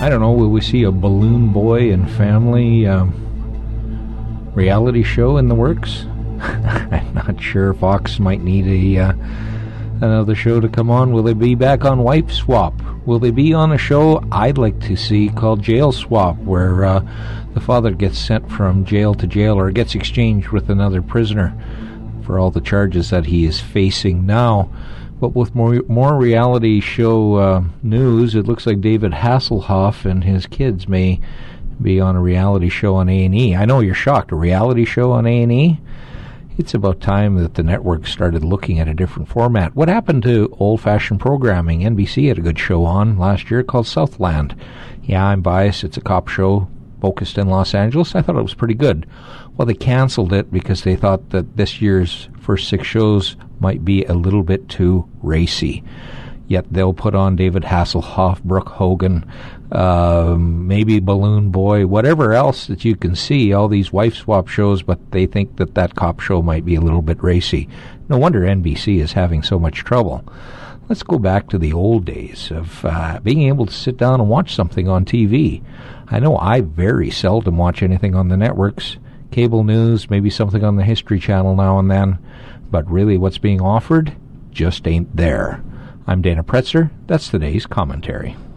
I don't know, will we see a Balloon Boy and Family reality show in the works? I'm not sure. Fox might need another show to come on. Will they be back on Wife Swap? Will they be on a show I'd like to see called Jail Swap, where the father gets sent from jail to jail or gets exchanged with another prisoner for all the charges that he is facing now? But with more reality show news, it looks like David Hasselhoff and his kids may be on a reality show on A&E. I know you're shocked. A reality show on A&E? It's about time that the network started looking at a different format. What happened to old-fashioned programming? NBC had a good show on last year called Southland. Yeah, I'm biased. It's a cop show focused in Los Angeles. I thought it was pretty good. Well, they canceled it because they thought that this year's first 6 shows might be a little bit too racy. Yet they'll put on David Hasselhoff, Brooke Hogan, maybe Balloon Boy, whatever else that you can see, all these wife swap shows, but they think that that cop show might be a little bit racy. No wonder NBC is having so much trouble. Let's go back to the old days of being able to sit down and watch something on TV. I know I very seldom watch anything on the networks. Cable news, maybe something on the History Channel now and then, but really what's being offered just ain't there. I'm Dana Pretzer. That's today's commentary.